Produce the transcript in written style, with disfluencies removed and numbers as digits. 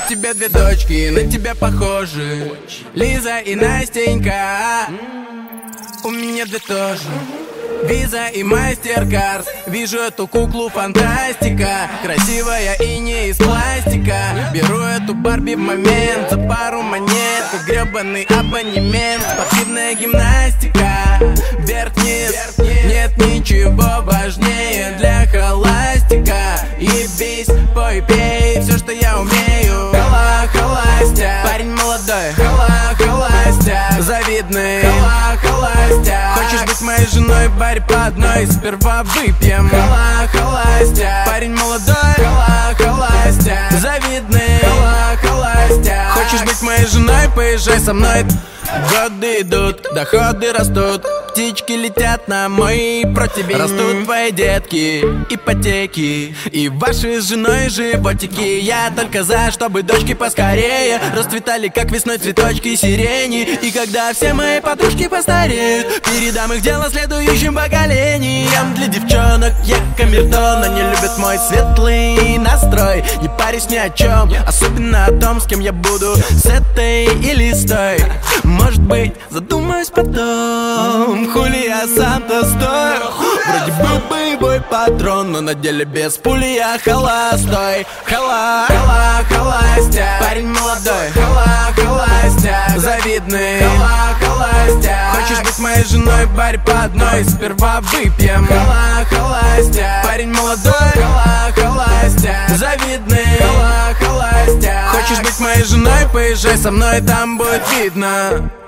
тебя две дочки, на тебя похожи, Лиза и Настенька. У меня две тоже, Виза и Мастеркард. Вижу эту куклу фантастика, красивая и не из пластика. Беру эту Барби в момент, за пару монет, как гребаный абонемент. Спортивная гимнастика, вверх-вниз, нет ничего важнее для холастика. Ебись, пой, пей, все, что я умею. Холостяк, парень молодой, холостяк, завидный, холостяк. Хочешь быть моей женой, барь по одной, сперва выпьем. Холостяк, парень молодой, холостяк, завидный, холостяк. Хочешь быть моей женой, поезжай со мной. Годы идут, доходы растут, птички летят на мой противень. Растут твои детки, ипотеки и ваши с женой животики. Я только за, чтобы дочки поскорее расцветали, как весной цветочки сирени. И когда все мои подружки постареют, передам их дело следующим поколениям. Для девчонок я камертон, они любят мой светлый настрой. Не парюсь ни о чем, особенно о том, с кем я буду, с этой или с той. Может быть, задумаюсь потом, хули я сам-то стою. Вроде был боевой патрон, но на деле без пули я холостой. Холостяк, парень молодой, холостяк, завидный, холостяк. Хочешь быть моей женой, барь по одной, сперва выпьем. Холостяк, парень молодой, холостяк, завидный, холостяк. Хочешь быть моей женой, поезжай со мной, там будет видно.